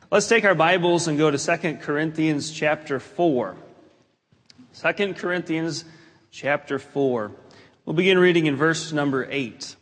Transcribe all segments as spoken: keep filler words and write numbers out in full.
Let's take our Bibles and go to Second Corinthians chapter four. Second Corinthians chapter four. We'll begin reading in verse number eight.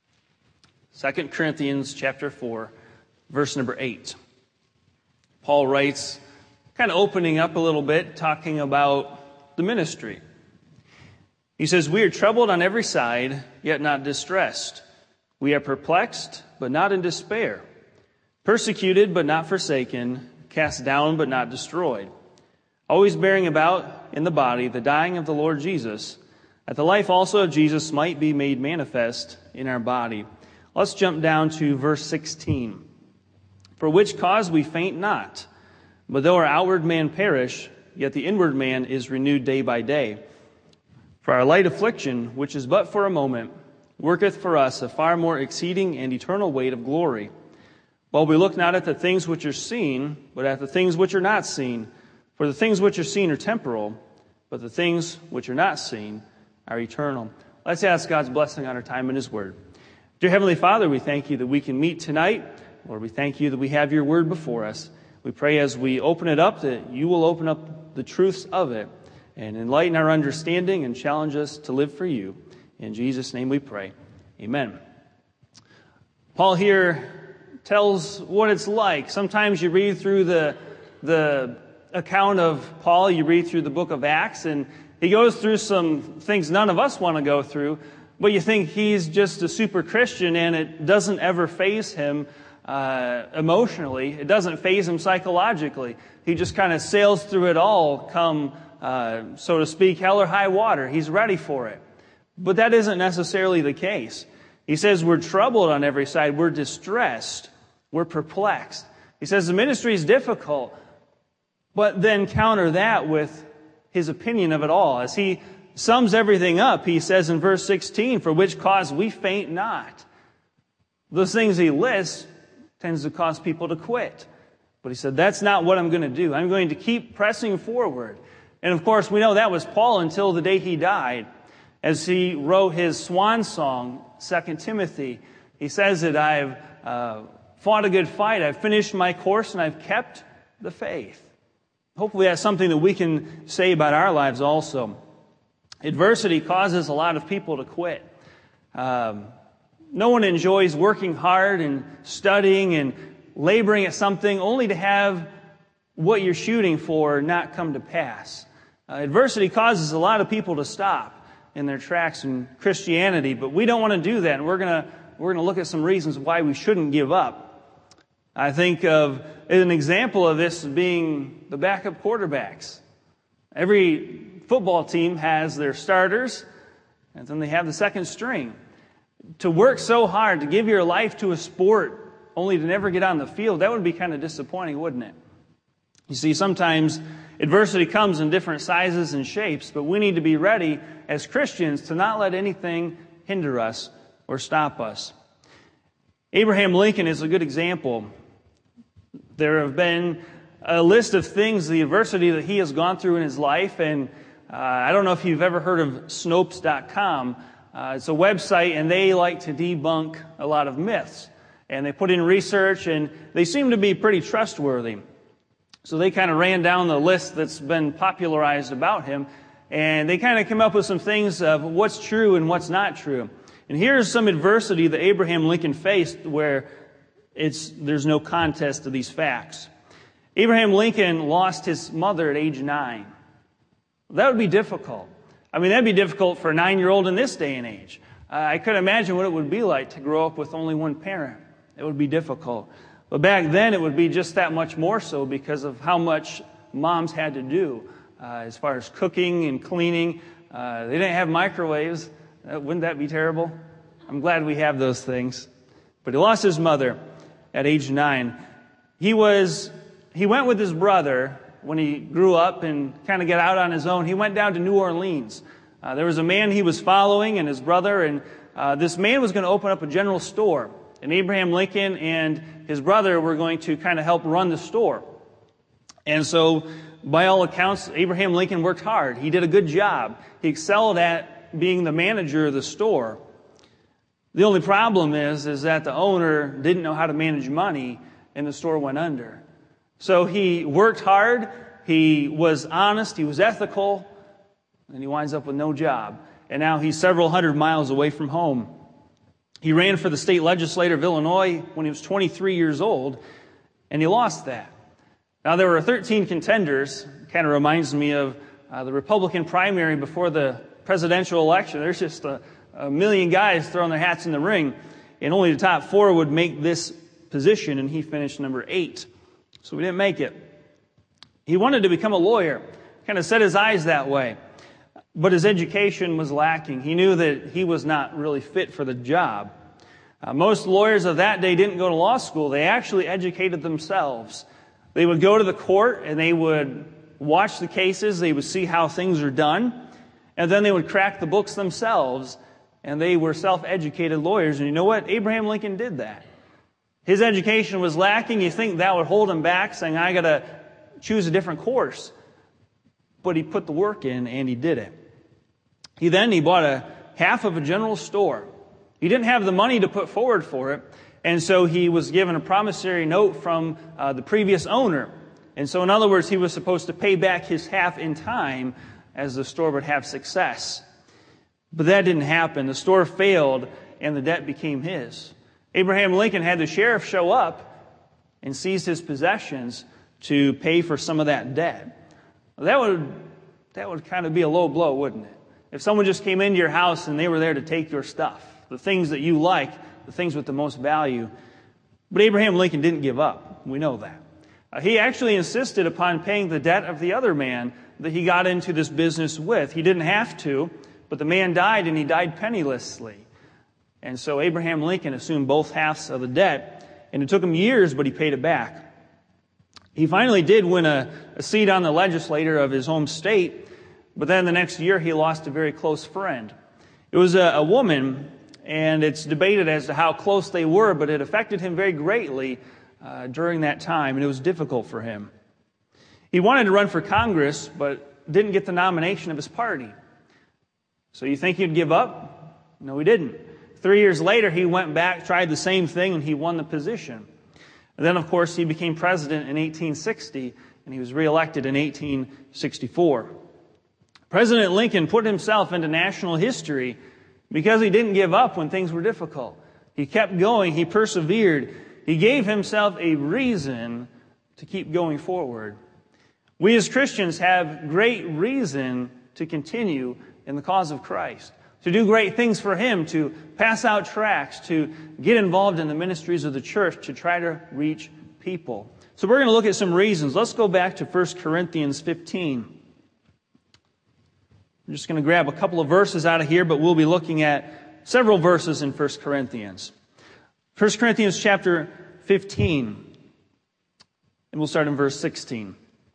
Second Corinthians chapter four, verse number eight. Paul writes, kind of opening up a little bit, talking about the ministry. He says, "We are troubled on every side, yet not distressed. We are perplexed, but not in despair. Persecuted, but not forsaken. Cast down, but not destroyed. Always bearing about in the body the dying of the Lord Jesus, that the life also of Jesus might be made manifest in our body." Let's jump down to verse sixteen. "For which cause we faint not, but though our outward man perish, yet the inward man is renewed day by day. For our light affliction, which is but for a moment, worketh for us a far more exceeding and eternal weight of glory. While we look not at the things which are seen, but at the things which are not seen. For the things which are seen are temporal, but the things which are not seen are eternal." Let's ask God's blessing on our time in His Word. Dear Heavenly Father, we thank You that we can meet tonight. Lord, we thank You that we have Your Word before us. We pray as we open it up that You will open up the truths of it and enlighten our understanding and challenge us to live for You. In Jesus' name we pray. Amen. Paul here tells what it's like. Sometimes you read through the the account of Paul, you read through the book of Acts, and he goes through some things none of us want to go through, but you think he's just a super Christian and it doesn't ever faze him uh, emotionally. It doesn't faze him psychologically. He just kind of sails through it all, come, uh, so to speak, hell or high water. He's ready for it. But that isn't necessarily the case. He says we're troubled on every side. We're distressed. We're perplexed. He says the ministry is difficult, but then counter that with his opinion of it all. As he sums everything up, he says in verse sixteen, "For which cause we faint not." Those things he lists tends to cause people to quit. But he said, that's not what I'm going to do. I'm going to keep pressing forward. And of course, we know that was Paul until the day he died. As he wrote his swan song, Second Timothy, he says that I've uh, fought a good fight, I've finished my course, and I've kept the faith. Hopefully that's something that we can say about our lives also. Adversity causes a lot of people to quit. Um, no one enjoys working hard and studying and laboring at something only to have what you're shooting for not come to pass. Uh, adversity causes a lot of people to stop in their tracks in Christianity, but we don't want to do that, and we're going to we're going to look at some reasons why we shouldn't give up. I think of an example of this being the backup quarterbacks. Every football team has their starters, and then they have the second string. To work so hard, to give your life to a sport, only to never get on the field, that would be kind of disappointing, wouldn't it? You see, sometimes adversity comes in different sizes and shapes, but we need to be ready as Christians to not let anything hinder us or stop us. Abraham Lincoln is a good example. There have been a list of things, the adversity that he has gone through in his life, and uh, I don't know if you've ever heard of Snopes dot com. Uh, it's a website, and they like to debunk a lot of myths. And they put in research, and they seem to be pretty trustworthy. So they kind of ran down the list that's been popularized about him, and they kind of came up with some things of what's true and what's not true. And here's some adversity that Abraham Lincoln faced where it's there's no contest to these facts. Abraham Lincoln lost his mother at age nine. That would be difficult. I mean, that'd be difficult for a nine-year-old in this day and age. Uh, I could imagine what it would be like to grow up with only one parent. It would be difficult. But back then, it would be just that much more so because of how much moms had to do uh, as far as cooking and cleaning. Uh, they didn't have microwaves. Uh, wouldn't that be terrible? I'm glad we have those things. But he lost his mother at age nine. He was he went with his brother when he grew up and kind of got out on his own. He went down to New Orleans. Uh, there was a man he was following and his brother, and uh, this man was going to open up a general store. And Abraham Lincoln and his brother were going to kind of help run the store. And so, by all accounts, Abraham Lincoln worked hard. He did a good job. He excelled at being the manager of the store. The only problem is, is that the owner didn't know how to manage money, and the store went under. So he worked hard, he was honest, he was ethical, and he winds up with no job. And now he's several hundred miles away from home. He ran for the state legislature of Illinois when he was twenty-three years old, and he lost that. Now, there were thirteen contenders. Kind of reminds me of uh, the Republican primary before the presidential election. There's just a, a million guys throwing their hats in the ring, and only the top four would make this position, and he finished number eight. So we didn't make it. He wanted to become a lawyer, kind of set his eyes that way. But his education was lacking. He knew that he was not really fit for the job. Uh, most lawyers of that day didn't go to law school. They actually educated themselves. They would go to the court and they would watch the cases. They would see how things are done. And then they would crack the books themselves. And they were self-educated lawyers. And you know what? Abraham Lincoln did that. His education was lacking. You think that would hold him back, saying, I got to choose a different course. But he put the work in and he did it. He then, he bought a half of a general store. He didn't have the money to put forward for it. And so he was given a promissory note from uh, the previous owner. And so in other words, he was supposed to pay back his half in time as the store would have success. But that didn't happen. The store failed and the debt became his. Abraham Lincoln had the sheriff show up and seize his possessions to pay for some of that debt. Well, that would, that would kind of be a low blow, wouldn't it? If someone just came into your house and they were there to take your stuff, the things that you like, the things with the most value. But Abraham Lincoln didn't give up. We know that. Uh, he actually insisted upon paying the debt of the other man that he got into this business with. He didn't have to, but the man died and he died pennilessly. And so Abraham Lincoln assumed both halves of the debt, and it took him years, but he paid it back. He finally did win a, a seat on the legislature of his home state, but then the next year he lost a very close friend. It was a, a woman, and it's debated as to how close they were, but it affected him very greatly uh, during that time, and it was difficult for him. He wanted to run for Congress, but didn't get the nomination of his party. So you think he'd give up? No, he didn't. Three years later, he went back, tried the same thing, and he won the position. And then, of course, he became president in eighteen sixty, and he was reelected in eighteen sixty-four. President Lincoln put himself into national history because he didn't give up when things were difficult. He kept going. He persevered. He gave himself a reason to keep going forward. We as Christians have great reason to continue in the cause of Christ, to do great things for Him, to pass out tracts, to get involved in the ministries of the church, to try to reach people. So we're going to look at some reasons. Let's go back to First Corinthians fifteen. I'm just going to grab a couple of verses out of here, but we'll be looking at several verses in First Corinthians. First Corinthians chapter fifteen, and we'll start in verse sixteen.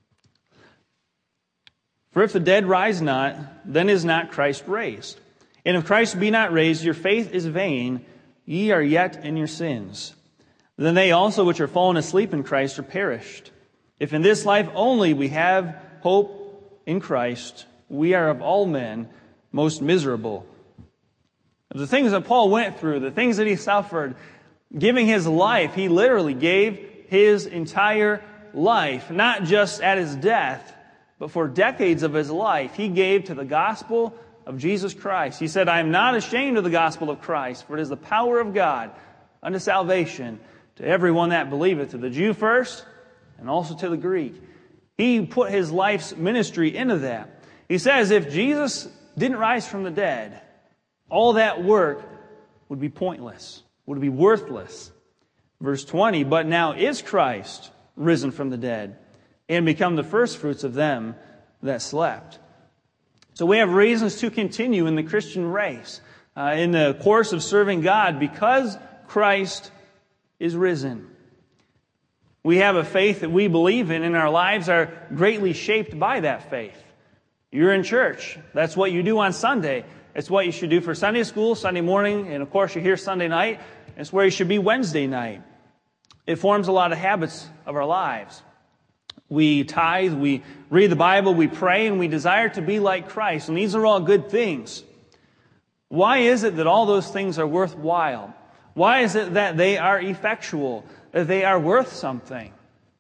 For if the dead rise not, then is not Christ raised. And if Christ be not raised, your faith is vain, ye are yet in your sins. Then they also which are fallen asleep in Christ are perished. If in this life only we have hope in Christ, we are of all men most miserable. The things that Paul went through, the things that he suffered, giving his life, he literally gave his entire life, not just at his death, but for decades of his life, he gave to the gospel of Jesus Christ. He said, I am not ashamed of the gospel of Christ, for it is the power of God unto salvation to everyone that believeth, to the Jew first, and also to the Greek. He put his life's ministry into that. He says, if Jesus didn't rise from the dead, all that work would be pointless, would be worthless. Verse twenty, but now is Christ risen from the dead, and become the firstfruits of them that slept. So we have reasons to continue in the Christian race, uh, in the course of serving God, because Christ is risen. We have a faith that we believe in, and our lives are greatly shaped by that faith. You're in church. That's what you do on Sunday. It's what you should do for Sunday school, Sunday morning, and of course you're here Sunday night. It's where you should be Wednesday night. It forms a lot of habits of our lives. We tithe, we read the Bible, we pray, and we desire to be like Christ. And these are all good things. Why is it that all those things are worthwhile? Why is it that they are effectual, that they are worth something?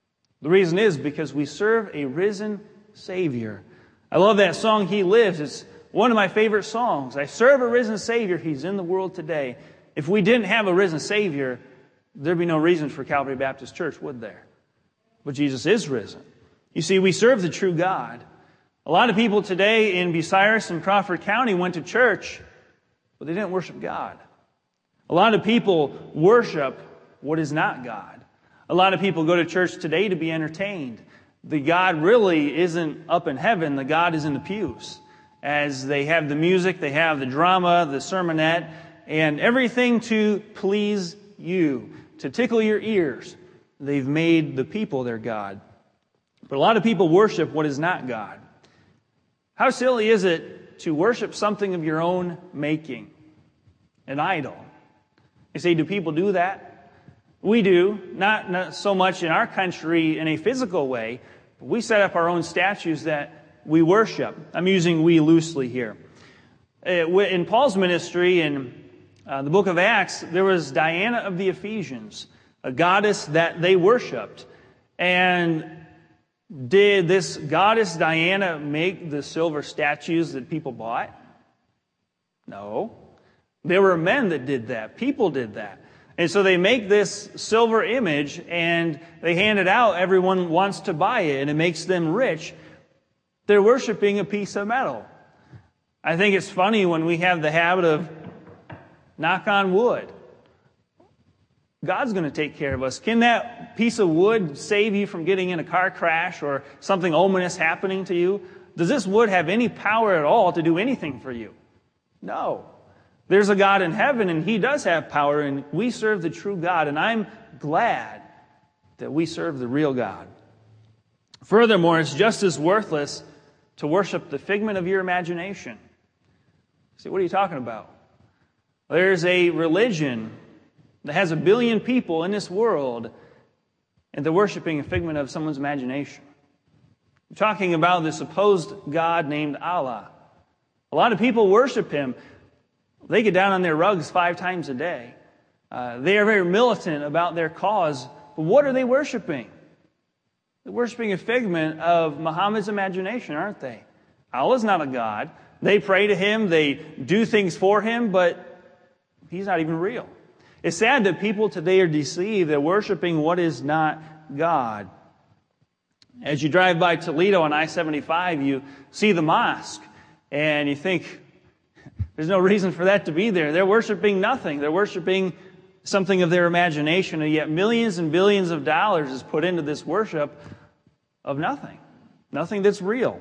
The reason is because we serve a risen Savior. I love that song, He Lives. It's one of my favorite songs. I serve a risen Savior. He's in the world today. If we didn't have a risen Savior, there'd be no reason for Calvary Baptist Church, would there? But Jesus is risen. You see, we serve the true God. A lot of people today in Bucyrus and Crawford County went to church, but they didn't worship God. A lot of people worship what is not God. A lot of people go to church today to be entertained. The God really isn't up in heaven. The God is in the pews. As they have the music, they have the drama, the sermonette, and everything to please you, to tickle your ears. They've made the people their God. But a lot of people worship what is not God. How silly is it to worship something of your own making? An idol. You say, do people do that? We do. Not, not so much in our country in a physical way, but we set up our own statues that we worship. I'm using we loosely here. In Paul's ministry, in uh, the book of Acts, there was Diana of the Ephesians, a goddess that they worshipped. And did this goddess Diana make the silver statues that people bought? No. There were men that did that. People did that. And so they make this silver image and they hand it out. Everyone wants to buy it and it makes them rich. They're worshiping a piece of metal. I think it's funny when we have the habit of knock on wood. God's going to take care of us. Can that piece of wood save you from getting in a car crash or something ominous happening to you? Does this wood have any power at all to do anything for you? No. There's a God in heaven, and He does have power, and we serve the true God, and I'm glad that we serve the real God. Furthermore, it's just as worthless to worship the figment of your imagination. See, what are you talking about? There's a religion that has a billion people in this world, and they're worshiping a figment of someone's imagination. I'm talking about the supposed God named Allah. A lot of people worship Him. They get down on their rugs five times a day. Uh, they are very militant about their cause. But what are they worshiping? They're worshiping a figment of Muhammad's imagination, aren't they? Allah's not a God. They pray to Him. They do things for Him, but He's not even real. It's sad that people today are deceived. They're worshiping what is not God. As you drive by Toledo on I seventy-five, you see the mosque, and you think, there's no reason for that to be there. They're worshiping nothing. They're worshiping something of their imagination, and yet millions and billions of dollars is put into this worship of nothing. Nothing that's real.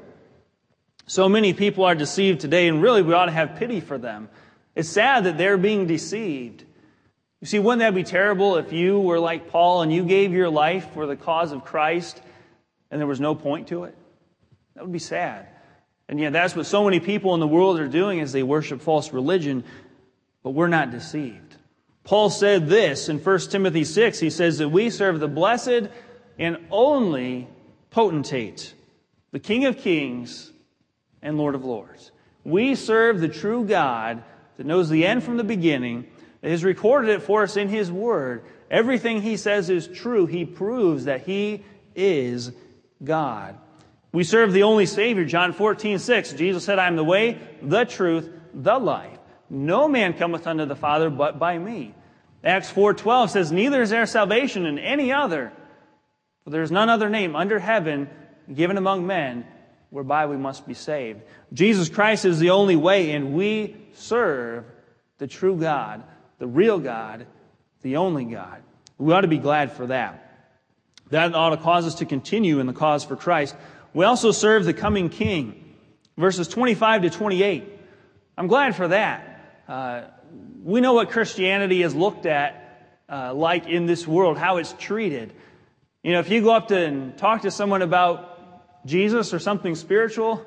So many people are deceived today, and really we ought to have pity for them. It's sad that they're being deceived. You see, wouldn't that be terrible if you were like Paul and you gave your life for the cause of Christ and there was no point to it? That would be sad. And yet that's what so many people in the world are doing, is they worship false religion, but we're not deceived. Paul said this in First Timothy six. He says that we serve the blessed and only potentate, the King of Kings and Lord of Lords. We serve the true God that knows the end from the beginning, that has recorded it for us in His Word. Everything He says is true. He proves that He is God. We serve the only Savior. John fourteen six, Jesus said, I am the way, the truth, the life. No man cometh unto the Father but by me. Acts four twelve says, neither is there salvation in any other, for there is none other name under heaven given among men whereby we must be saved. Jesus Christ is the only way, and we serve the true God, the real God, the only God. We ought to be glad for that. That ought to cause us to continue in the cause for Christ. We also serve the coming King. Verses twenty-five to twenty-eight. I'm glad for that. Uh, we know what Christianity is looked at uh, like in this world, how it's treated. You know, if you go up to and talk to someone about Jesus or something spiritual,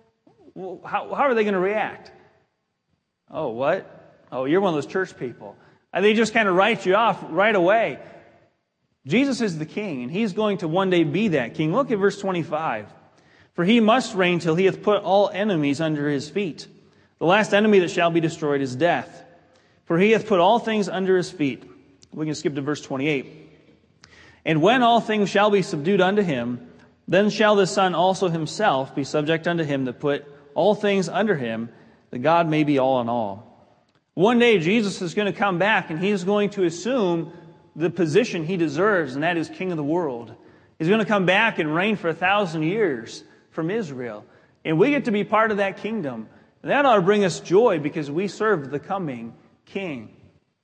how, how are they going to react? Oh, what? Oh, you're one of those church people. And they just kind of write you off right away. Jesus is the King, and He's going to one day be that King. Look at verse twenty-five. For He must reign till He hath put all enemies under His feet. The last enemy that shall be destroyed is death. For He hath put all things under His feet. We can skip to verse twenty-eight. And when all things shall be subdued unto him, then shall the Son also himself be subject unto him that put all things under him, that God may be all in all. One day Jesus is going to come back and he's going to assume the position he deserves, and that is King of the world. He's going to come back and reign for a thousand years from Israel. And we get to be part of that kingdom. And that ought to bring us joy because we serve the coming King.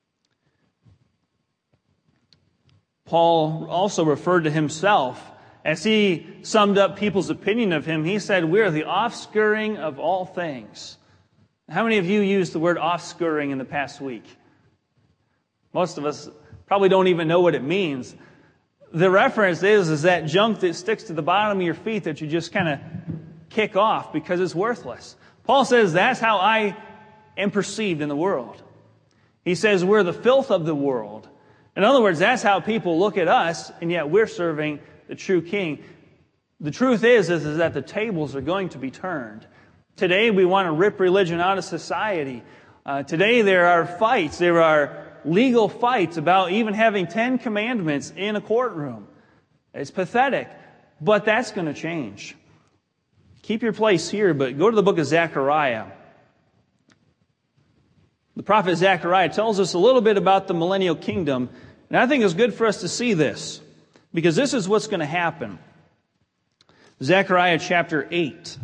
Paul also referred to himself as he summed up people's opinion of him. He said, "We are the offscouring of all things." How many of you used the word offscouring in the past week? Most of us probably don't even know what it means. The reference is, is that junk that sticks to the bottom of your feet that you just kind of kick off because it's worthless. Paul says that's how I am perceived in the world. He says we're the filth of the world. In other words, that's how people look at us, and yet we're serving the true King. The truth is, is, is that the tables are going to be turned. Today we want to rip religion out of society. Uh, today there are fights, there are legal fights about even having Ten Commandments in a courtroom. It's pathetic, but that's going to change. Keep your place here, but go to the book of Zechariah. The prophet Zechariah tells us a little bit about the millennial kingdom, and I think it's good for us to see this, because this is what's going to happen. Zechariah chapter eight.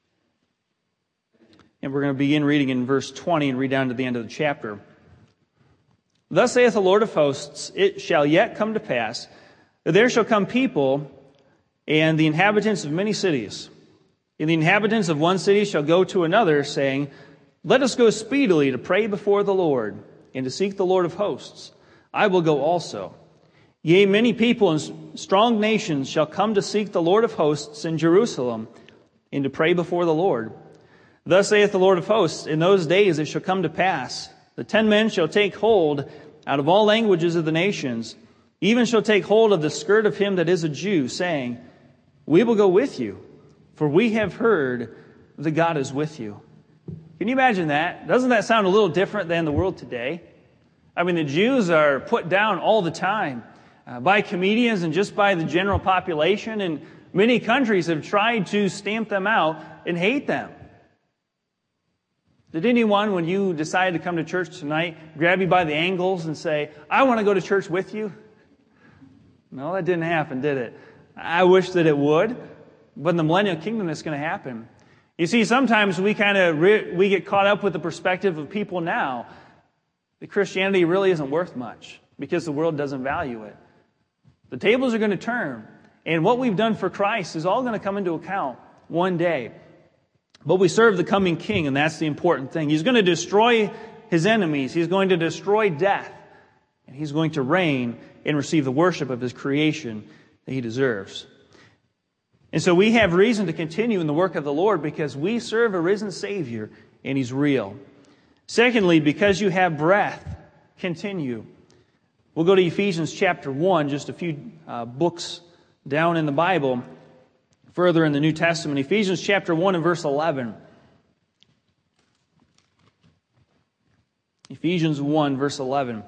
And we're going to begin reading in verse twenty and read down to the end of the chapter. "Thus saith the Lord of hosts, it shall yet come to pass, that there shall come people, and the inhabitants of many cities. And the inhabitants of one city shall go to another, saying, Let us go speedily to pray before the Lord, and to seek the Lord of hosts. I will go also. Yea, many people and strong nations shall come to seek the Lord of hosts in Jerusalem, and to pray before the Lord. Thus saith the Lord of hosts, in those days it shall come to pass, the ten men shall take hold out of all languages of the nations, even shall take hold of the skirt of him that is a Jew, saying, We will go with you, for we have heard that God is with you." Can you imagine that? Doesn't that sound a little different than the world today? I mean, the Jews are put down all the time uh, by comedians and just by the general population, and many countries have tried to stamp them out and hate them. Did anyone, when you decided to come to church tonight, grab you by the ankles and say, "I want to go to church with you"? No, that didn't happen, did it? I wish that it would, but in the millennial kingdom it's going to happen. You see, sometimes we kind of re- we get caught up with the perspective of people now that Christianity really isn't worth much because the world doesn't value it. The tables are going to turn, and what we've done for Christ is all going to come into account one day. But we serve the coming King, and that's the important thing. He's going to destroy his enemies. He's going to destroy death. And he's going to reign and receive the worship of his creation that he deserves. And so we have reason to continue in the work of the Lord because we serve a risen Savior, and he's real. Secondly, because you have breath, continue. We'll go to Ephesians chapter one, just a few uh, books down in the Bible. Further in the New Testament, Ephesians chapter one and verse eleven. Ephesians one, verse eleven.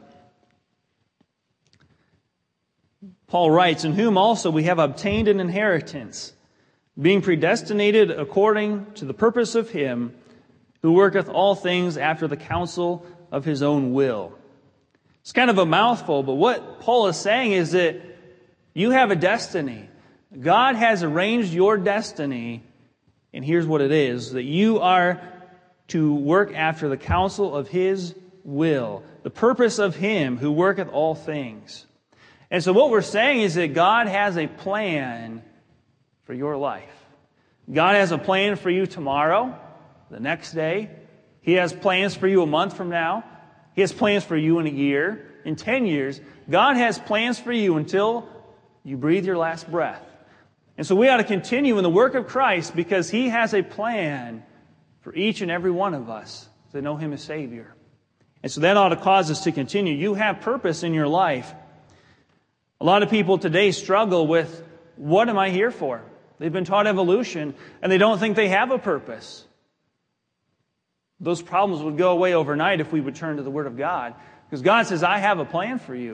Paul writes, "In whom also we have obtained an inheritance, being predestinated according to the purpose of him who worketh all things after the counsel of his own will." It's kind of a mouthful, but what Paul is saying is that you have a destiny. God has arranged your destiny, and here's what it is, that you are to work after the counsel of his will, the purpose of him who worketh all things. And so what we're saying is that God has a plan for your life. God has a plan for you tomorrow, the next day. He has plans for you a month from now. He has plans for you in a year, in ten years. God has plans for you until you breathe your last breath. And so we ought to continue in the work of Christ because he has a plan for each and every one of us to know him as Savior. And so that ought to cause us to continue. You have purpose in your life. A lot of people today struggle with, what am I here for? They've been taught evolution, and they don't think they have a purpose. Those problems would go away overnight if we would turn to the Word of God. Because God says, I have a plan for you.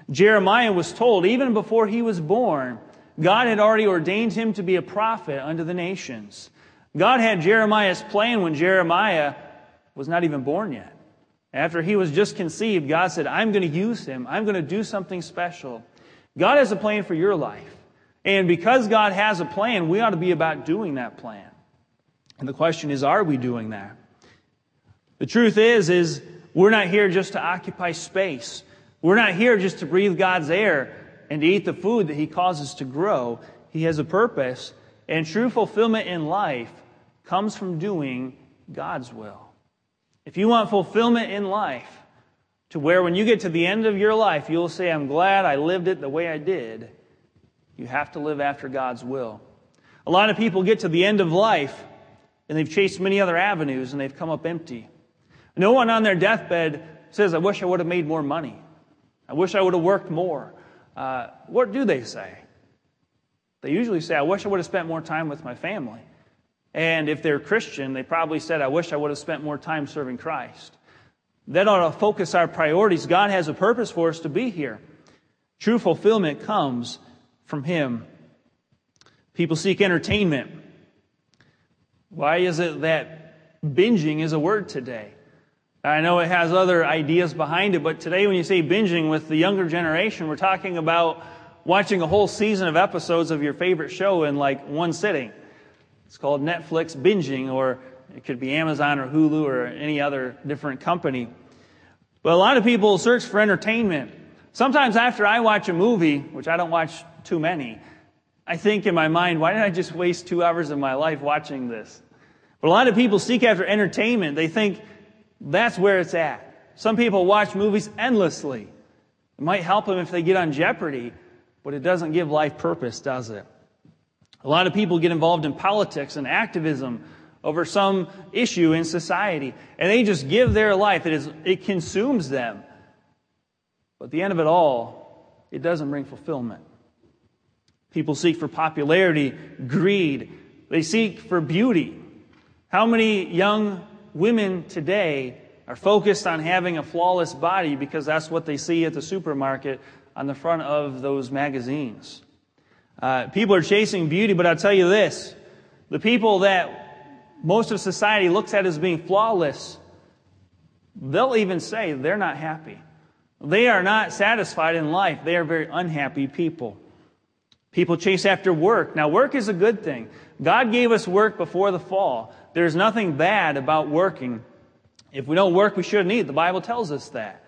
Jeremiah was told, even before he was born, God had already ordained him to be a prophet unto the nations. God had Jeremiah's plan when Jeremiah was not even born yet. After he was just conceived, God said, I'm going to use him. I'm going to do something special. God has a plan for your life. And because God has a plan, we ought to be about doing that plan. And the question is, are we doing that? The truth is, is we're not here just to occupy space. We're not here just to breathe God's air and to eat the food that He causes to grow. He has a purpose, and true fulfillment in life comes from doing God's will. If you want fulfillment in life, to where when you get to the end of your life, you'll say, I'm glad I lived it the way I did, you have to live after God's will. A lot of people get to the end of life, and they've chased many other avenues, and they've come up empty. No one on their deathbed says, I wish I would have made more money. I wish I would have worked more. Uh, what do they say? They usually say, I wish I would have spent more time with my family. And if they're Christian, they probably said, I wish I would have spent more time serving Christ. That ought to focus our priorities. God has a purpose for us to be here. True fulfillment comes from Him. People seek entertainment. Why is it that binging is a word today? I know it has other ideas behind it, but today when you say binging with the younger generation, we're talking about watching a whole season of episodes of your favorite show in like one sitting. It's called Netflix binging, or it could be Amazon or Hulu or any other different company. But a lot of people search for entertainment. Sometimes after I watch a movie, which I don't watch too many, I think in my mind, why did I just waste two hours of my life watching this? But a lot of people seek after entertainment. They think that's where it's at. Some people watch movies endlessly. It might help them if they get on Jeopardy, but it doesn't give life purpose, does it? A lot of people get involved in politics and activism over some issue in society, and they just give their life. It is, it consumes them. But at the end of it all, it doesn't bring fulfillment. People seek for popularity, greed. They seek for beauty. How many young women today are focused on having a flawless body because that's what they see at the supermarket on the front of those magazines? Uh, people are chasing beauty, but I'll tell you this. The people that most of society looks at as being flawless, they'll even say they're not happy. They are not satisfied in life. They are very unhappy people. People chase after work. Now, work is a good thing. God gave us work before the fall. There's nothing bad about working. If we don't work, we shouldn't eat. The Bible tells us that.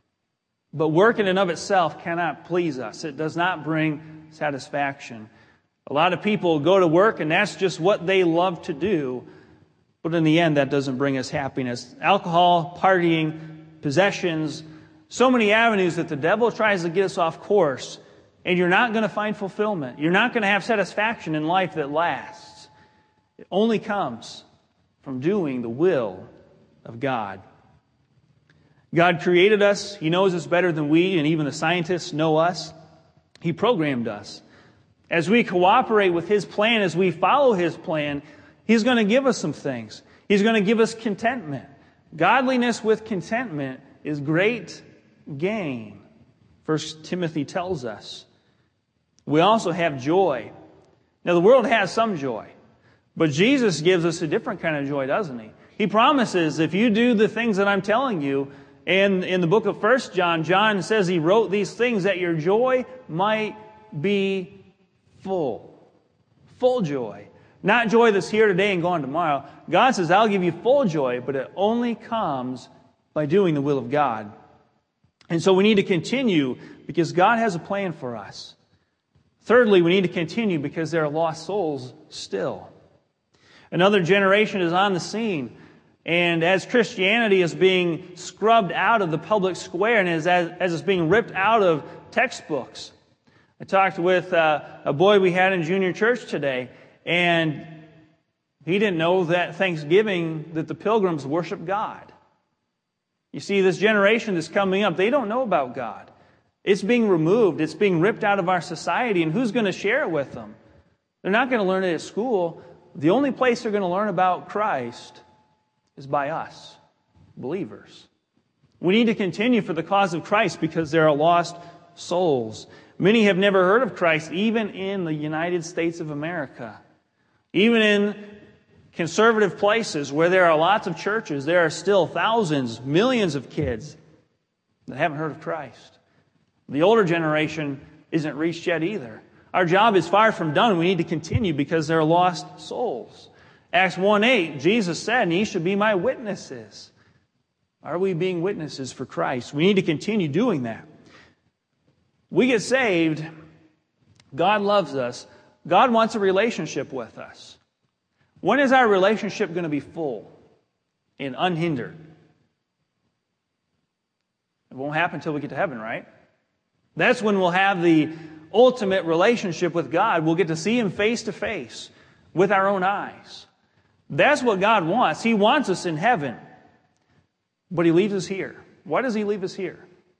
But work in and of itself cannot please us. It does not bring satisfaction. A lot of people go to work, and that's just what they love to do. But in the end, that doesn't bring us happiness. Alcohol, partying, possessions, so many avenues that the devil tries to get us off course. And you're not going to find fulfillment. You're not going to have satisfaction in life that lasts. It only comes from doing the will of God. God created us. He knows us better than we and even the scientists know us. He programmed us. As we cooperate with His plan, as we follow His plan, He's going to give us some things. He's going to give us contentment. Godliness with contentment is great gain. First Timothy tells us. We also have joy. Now, the world has some joy, but Jesus gives us a different kind of joy, doesn't He? He promises if you do the things that I'm telling you, and in the book of First John, John says he wrote these things that your joy might be full. Full joy. Not joy that's here today and gone tomorrow. God says, I'll give you full joy, but it only comes by doing the will of God. And so we need to continue because God has a plan for us. Thirdly, we need to continue because there are lost souls still. Another generation is on the scene. And as Christianity is being scrubbed out of the public square and as, as, as it's being ripped out of textbooks. I talked with uh, a boy we had in junior church today, and he didn't know that Thanksgiving, that the Pilgrims worship God. You see, this generation that's coming up, they don't know about God. It's being removed. It's being ripped out of our society. And who's going to share it with them? They're not going to learn it at school. The only place they're going to learn about Christ is by us, believers. We need to continue for the cause of Christ because there are lost souls. Many have never heard of Christ, even in the United States of America. Even in conservative places where there are lots of churches, there are still thousands, millions of kids that haven't heard of Christ. The older generation isn't reached yet either. Our job is far from done. We need to continue because there are lost souls. Acts one eight, Jesus said, "And ye should be my witnesses." Are we being witnesses for Christ? We need to continue doing that. We get saved. God loves us. God wants a relationship with us. When is our relationship going to be full and unhindered? It won't happen until we get to heaven, right? That's when we'll have the ultimate relationship with God. We'll get to see Him face to face with our own eyes. That's what God wants. He wants us in heaven. But He leaves us here. Why does He leave us here?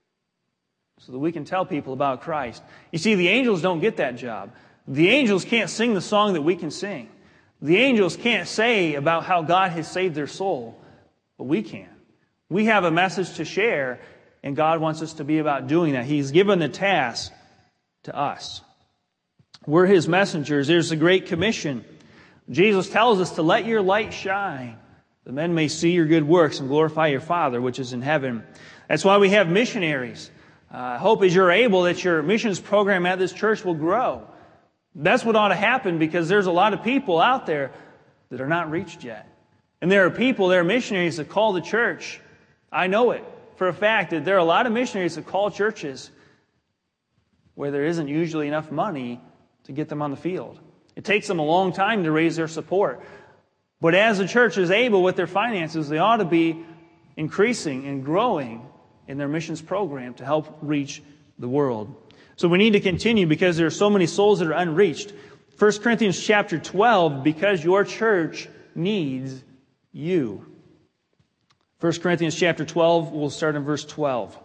So that we can tell people about Christ. You see, the angels don't get that job. The angels can't sing the song that we can sing. The angels can't say about how God has saved their soul. But we can. We have a message to share, and God wants us to be about doing that. He's given the task to us. We're His messengers. There's a great commission. Jesus tells us to let your light shine, that men may see your good works and glorify your Father which is in heaven. That's why we have missionaries. I uh, hope as you're able that your missions program at this church will grow. That's what ought to happen, because there's a lot of people out there that are not reached yet. And there are people, there are missionaries that call the church. I know it for a fact that there are a lot of missionaries that call churches where there isn't usually enough money to get them on the field. It takes them a long time to raise their support. But as the church is able with their finances, they ought to be increasing and growing in their missions program to help reach the world. So we need to continue because there are so many souls that are unreached. First Corinthians chapter twelve, because your church needs you. First Corinthians chapter twelve, we'll start in verse twelve.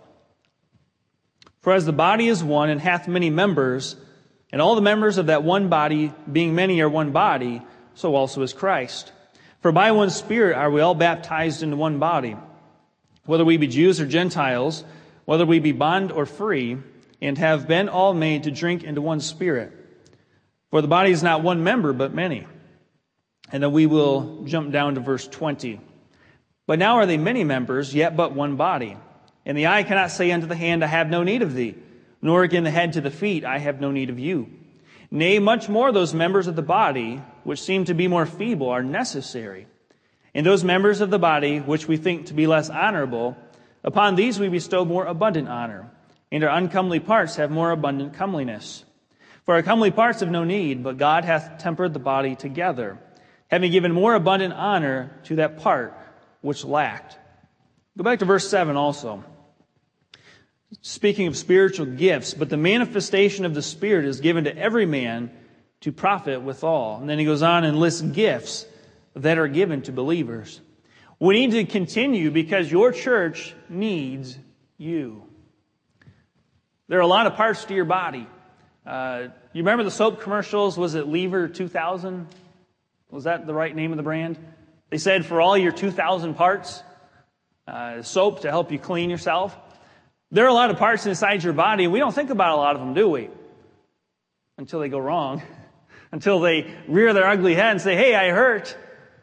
For as the body is one and hath many members, and all the members of that one body, being many, are one body, so also is Christ. For by one Spirit are we all baptized into one body, whether we be Jews or Gentiles, whether we be bond or free, and have been all made to drink into one Spirit. For the body is not one member, but many. And then we will jump down to verse twenty. But now are they many members, yet but one body. And the eye cannot say unto the hand, I have no need of thee, nor again the head to the feet, I have no need of you. Nay, much more those members of the body, which seem to be more feeble, are necessary. And those members of the body, which we think to be less honorable, upon these we bestow more abundant honor. And our uncomely parts have more abundant comeliness. For our comely parts have no need, but God hath tempered the body together, having given more abundant honor to that part which lacked. Go back to verse seven also. Speaking of spiritual gifts, but the manifestation of the Spirit is given to every man to profit withal. And then he goes on and lists gifts that are given to believers. We need to continue because your church needs you. There are a lot of parts to your body. Uh, you remember the soap commercials? Was it Lever two thousand? Was that the right name of the brand? They said for all your two thousand parts, uh, soap to help you clean yourself. There are a lot of parts inside your body, and we don't think about a lot of them, do we? Until they go wrong. Until they rear their ugly head and say, hey, I hurt.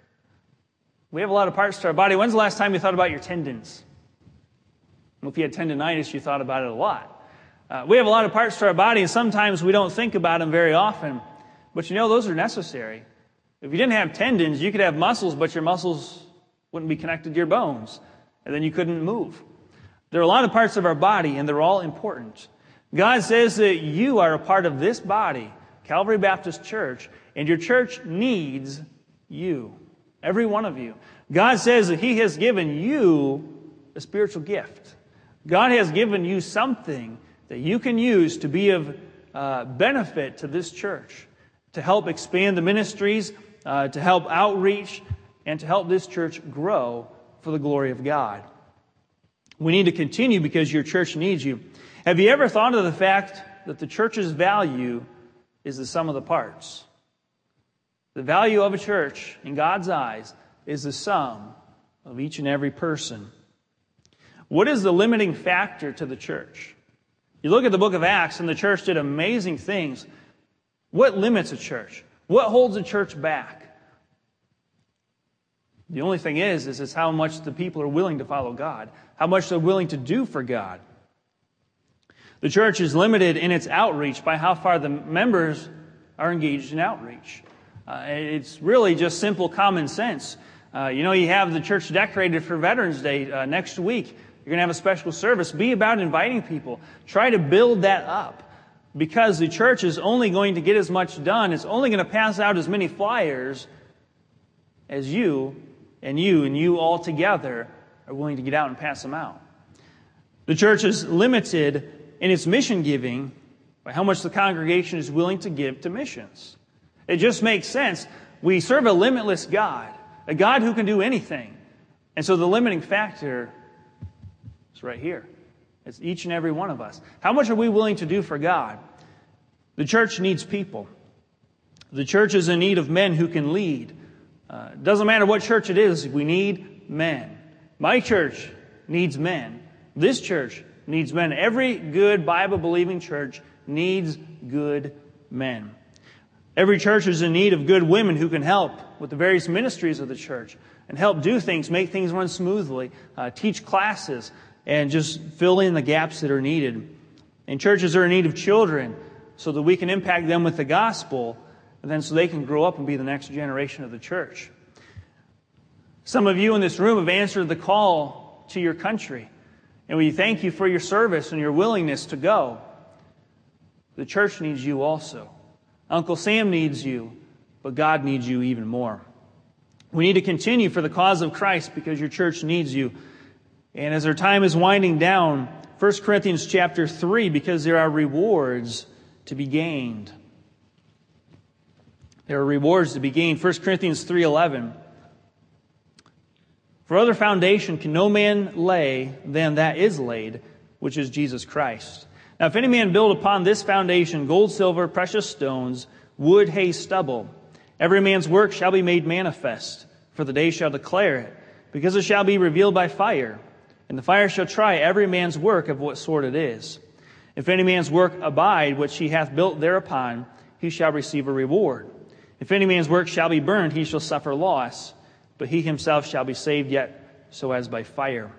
We have a lot of parts to our body. When's the last time you thought about your tendons? Well, if you had tendonitis, you thought about it a lot. Uh, we have a lot of parts to our body, and sometimes we don't think about them very often. But you know, those are necessary. If you didn't have tendons, you could have muscles, but your muscles wouldn't be connected to your bones, and then you couldn't move. There are a lot of parts of our body, and they're all important. God says that you are a part of this body, Calvary Baptist Church, and your church needs you, every one of you. God says that He has given you a spiritual gift. God has given you something that you can use to be of uh, benefit to this church, to help expand the ministries, uh, to help outreach, and to help this church grow for the glory of God. We need to continue because your church needs you. Have you ever thought of the fact that the church's value is the sum of the parts? The value of a church in God's eyes is the sum of each and every person. What is the limiting factor to the church? You look at the book of Acts, and the church did amazing things. What limits a church? What holds a church back? The only thing is, is it's how much the people are willing to follow God, how much they're willing to do for God. The church is limited in its outreach by how far the members are engaged in outreach. Uh, it's really just simple common sense. Uh, you know, you have the church decorated for Veterans Day uh, next week. You're going to have a special service. Be about inviting people. Try to build that up. Because the church is only going to get as much done, it's only going to pass out as many flyers as you and you and you all together are willing to get out and pass them out. The church is limited in its mission giving by how much the congregation is willing to give to missions. It just makes sense. We serve a limitless God, a God who can do anything. And so the limiting factor is right here. It's each and every one of us. How much are we willing to do for God? The church needs people. The church is in need of men who can lead. Uh, it doesn't matter what church it is, we need men. My church needs men. This church needs men. Every good Bible-believing church needs good men. Every church is in need of good women who can help with the various ministries of the church and help do things, make things run smoothly, uh, teach classes, and just fill in the gaps that are needed. And churches are in need of children so that we can impact them with the gospel, and then so they can grow up and be the next generation of the church. Some of you in this room have answered the call to your country, and we thank you for your service and your willingness to go. The church needs you also. Uncle Sam needs you, but God needs you even more. We need to continue for the cause of Christ because your church needs you. And as our time is winding down, First Corinthians chapter three, because there are rewards to be gained. There are rewards to be gained. First Corinthians three eleven. For other foundation can no man lay than that is laid, which is Jesus Christ. Now if any man build upon this foundation gold, silver, precious stones, wood, hay, stubble, every man's work shall be made manifest, for the day shall declare it, because it shall be revealed by fire. And the fire shall try every man's work of what sort it is. If any man's work abide, which he hath built thereupon, he shall receive a reward. If any man's work shall be burned, he shall suffer loss, but he himself shall be saved, yet so as by fire.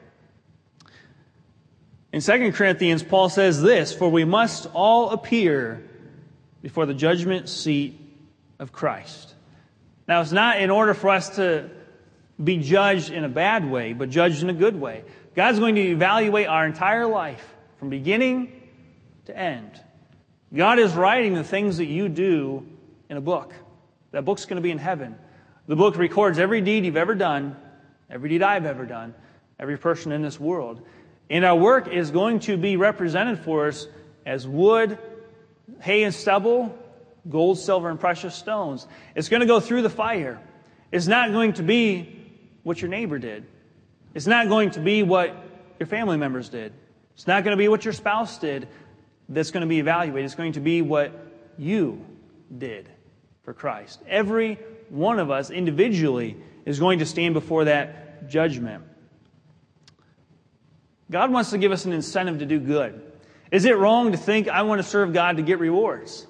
In Second Corinthians, Paul says this, for we must all appear before the judgment seat of Christ. Now, it's not in order for us to be judged in a bad way, but judged in a good way. God's going to evaluate our entire life from beginning to end. God is writing the things that you do in a book. That book's going to be in heaven. The book records every deed you've ever done, every deed I've ever done, every person in this world. And our work is going to be represented for us as wood, hay and stubble, gold, silver, and precious stones. It's going to go through the fire. It's not going to be what your neighbor did. It's not going to be what your family members did. It's not going to be what your spouse did that's going to be evaluated. It's going to be what you did for Christ. Every one of us individually is going to stand before that judgment. God wants to give us an incentive to do good. Is it wrong to think I want to serve God to get rewards?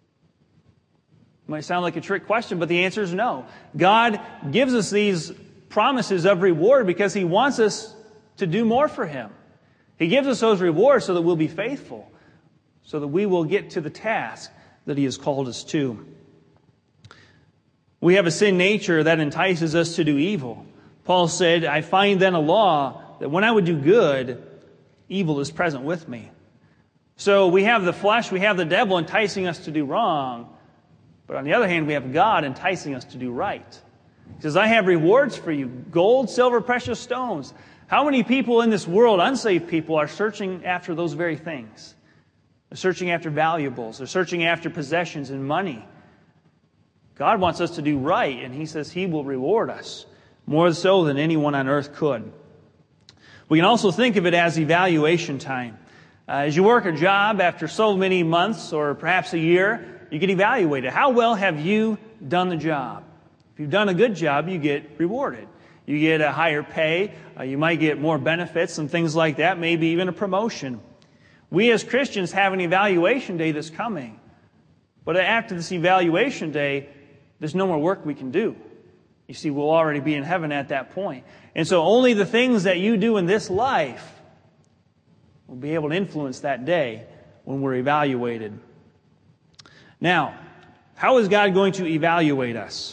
It might sound like a trick question, but the answer is no. God gives us these promises of reward because He wants us to do more for Him. He gives us those rewards so that we'll be faithful, so that we will get to the task that He has called us to. We have a sin nature that entices us to do evil. Paul said, I find then a law that when I would do good, evil is present with me. So we have the flesh, we have the devil enticing us to do wrong, but on the other hand, we have God enticing us to do right. He says, I have rewards for you, gold, silver, precious stones. How many people in this world, unsaved people, are searching after those very things? They're searching after valuables. They're searching after possessions and money. God wants us to do right, and He says He will reward us more so than anyone on earth could. We can also think of it as evaluation time. Uh, as you work a job after so many months or perhaps a year, you get evaluated. How well have you done the job? If you've done a good job, you get rewarded. You get a higher pay. Uh, you might get more benefits and things like that, maybe even a promotion. We as Christians have an evaluation day that's coming. But after this evaluation day, there's no more work we can do. You see, we'll already be in heaven at that point. And so only the things that you do in this life will be able to influence that day when we're evaluated. Now, how is God going to evaluate us?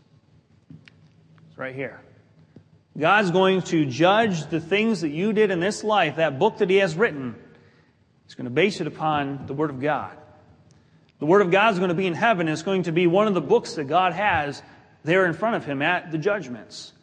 It's right here. God's going to judge the things that you did in this life, that book that He has written. He's going to base it upon the Word of God. The Word of God is going to be in heaven, and it's going to be one of the books that God has there in front of Him at the judgments.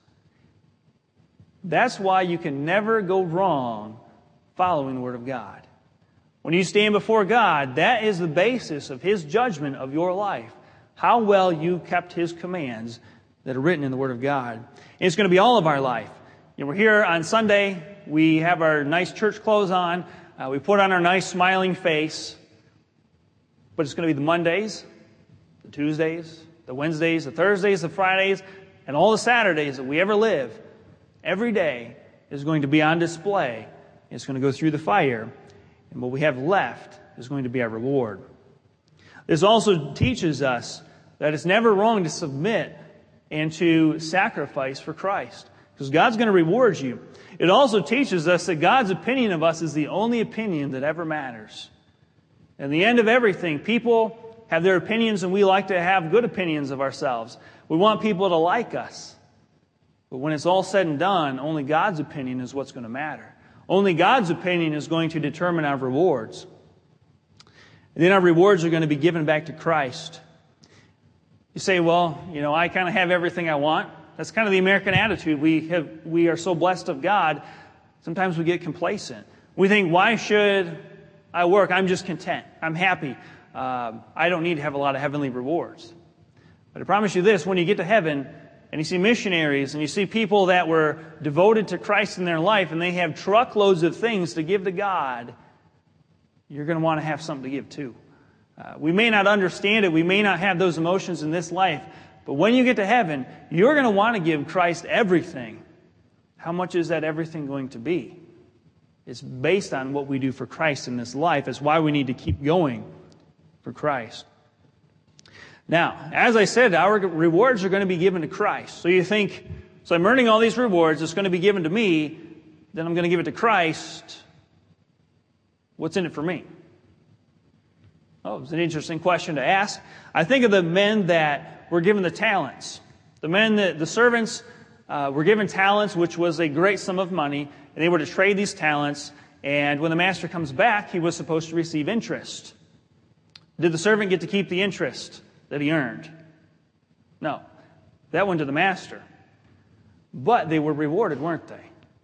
That's why you can never go wrong following the Word of God. When you stand before God, that is the basis of His judgment of your life. How well you kept His commands that are written in the Word of God. And it's going to be all of our life. You know, we're here on Sunday. We have our nice church clothes on. Uh, we put on our nice smiling face. But it's going to be the Mondays, the Tuesdays, the Wednesdays, the Thursdays, the Fridays, and all the Saturdays that we ever live. Every day is going to be on display. It's going to go through the fire. And what we have left is going to be our reward. This also teaches us that it's never wrong to submit and to sacrifice for Christ, because God's going to reward you. It also teaches us that God's opinion of us is the only opinion that ever matters. At the end of everything, people have their opinions, and we like to have good opinions of ourselves. We want people to like us. But when it's all said and done, only God's opinion is what's going to matter. Only God's opinion is going to determine our rewards. And then our rewards are going to be given back to Christ. You say, well, you know, I kind of have everything I want. That's kind of the American attitude. We have, we are so blessed of God, sometimes we get complacent. We think, why should I work? I'm just content. I'm happy. Uh, I don't need to have a lot of heavenly rewards. But I promise you this, when you get to heaven and you see missionaries and you see people that were devoted to Christ in their life and they have truckloads of things to give to God, you're going to want to have something to give too. Uh, we may not understand it. We may not have those emotions in this life. But when you get to heaven, you're going to want to give Christ everything. How much is that everything going to be? It's based on what we do for Christ in this life. It's why we need to keep going for Christ. Now, as I said, our rewards are going to be given to Christ. So you think, so I'm earning all these rewards, it's going to be given to me, then I'm going to give it to Christ. What's in it for me? Oh, it's an interesting question to ask. I think of the men that were given the talents. The men, that, the servants uh, were given talents, which was a great sum of money, and they were to trade these talents, and when the master comes back, he was supposed to receive interest. Did the servant get to keep the interest that he earned? No. That went to the master. But they were rewarded, weren't they?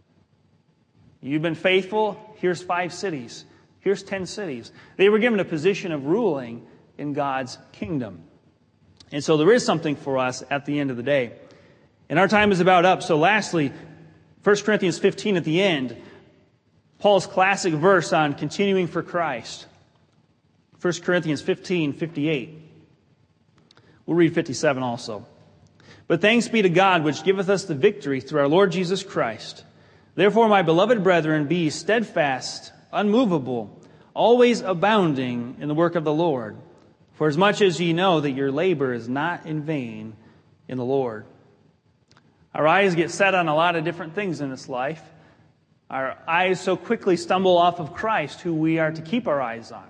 You've been faithful, here's five cities. Here's ten cities. They were given a position of ruling in God's kingdom. And so there is something for us at the end of the day. And our time is about up. So lastly, First Corinthians fifteen at the end, Paul's classic verse on continuing for Christ. First Corinthians fifteen, fifty-eight. We'll read fifty-seven also. But thanks be to God, which giveth us the victory through our Lord Jesus Christ. Therefore, my beloved brethren, be steadfast, unmovable, always abounding in the work of the Lord. For as much as ye know that your labor is not in vain in the Lord. Our eyes get set on a lot of different things in this life. Our eyes so quickly stumble off of Christ, who we are to keep our eyes on.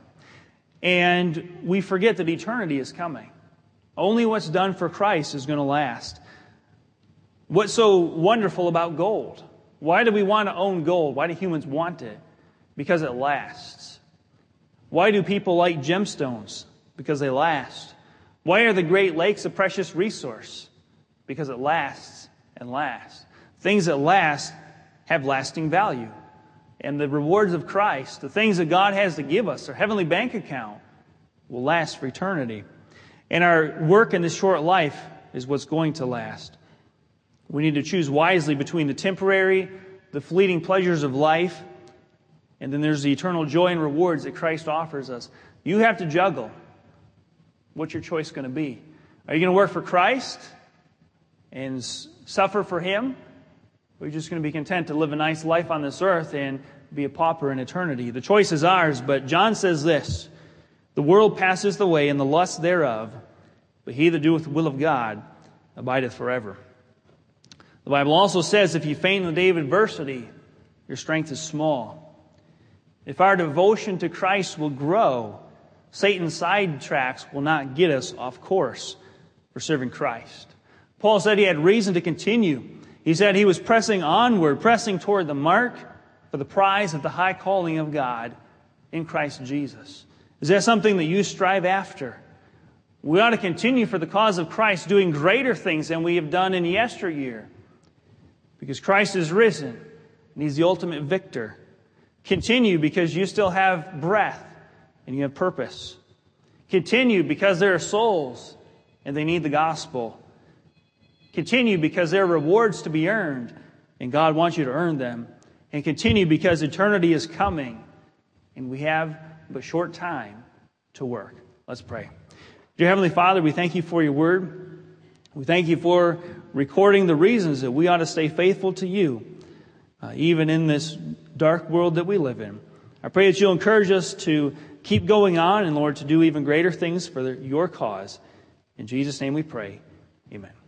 And we forget that eternity is coming. Only what's done for Christ is going to last. What's so wonderful about gold? Why do we want to own gold? Why do humans want it? Because it lasts. Why do people like gemstones? Because they last. Why are the Great Lakes a precious resource? Because it lasts and lasts. Things that last have lasting value. And the rewards of Christ, the things that God has to give us, our heavenly bank account, will last for eternity. And our work in this short life is what's going to last. We need to choose wisely between the temporary, the fleeting pleasures of life, and then there's the eternal joy and rewards that Christ offers us. You have to juggle. What's your choice going to be? Are you going to work for Christ and suffer for Him? Or are you just going to be content to live a nice life on this earth and be a pauper in eternity. The choice is ours, but John says this: the world passes away and the lust thereof, but he that doeth the will of God abideth forever. The Bible also says, if you faint in the day of adversity, your strength is small. If our devotion to Christ will grow, Satan's sidetracks will not get us off course for serving Christ. Paul said he had reason to continue. He said he was pressing onward, pressing toward the mark for the prize of the high calling of God in Christ Jesus. Is that something that you strive after? We ought to continue for the cause of Christ, doing greater things than we have done in yesteryear. Because Christ is risen, and He's the ultimate victor. Continue because you still have breath and you have purpose. Continue because there are souls and they need the gospel. Continue because there are rewards to be earned, and God wants you to earn them. And continue because eternity is coming, and we have but short time to work. Let's pray. Dear Heavenly Father, we thank You for Your word. We thank You for recording the reasons that we ought to stay faithful to You, uh, even in this dark world that we live in. I pray that You'll encourage us to keep going on, and Lord, to do even greater things for Your cause. In Jesus' name we pray. Amen.